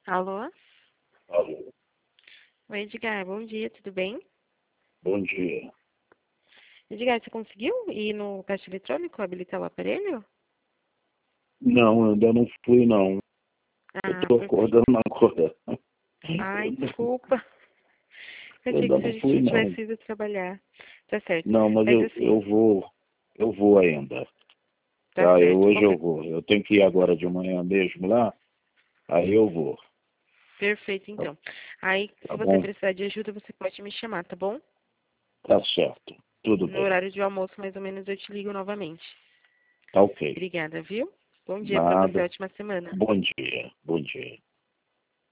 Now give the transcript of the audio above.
Alô? Alô, Oi, Edgar, bom dia, tudo bem? bom dia. Edgar, você conseguiu ir no caixa eletrônico habilitar o aparelho? Não, ainda não fui, não. Eu Ah, tô perfeito. acordando agora. Ai, desculpa. Eu Eu achei ainda que se a não gente fui, não não. tivesse ido trabalhar. Tá certo. Não, mas Mas eu assim, vou ainda. tá Tá, certo. hoje eu vou. Eu tenho que ir agora de manhã mesmo lá, aí eu vou. Perfeito, Tá, então. Aí, se tá você bom? precisar de ajuda, você pode me chamar, tá bom? Tá certo. Tudo No bem. horário de almoço, mais ou menos, eu te ligo novamente. Tá ok. Obrigada, viu? Bom dia pra você, Nada. ótima semana. Bom dia. Bom dia.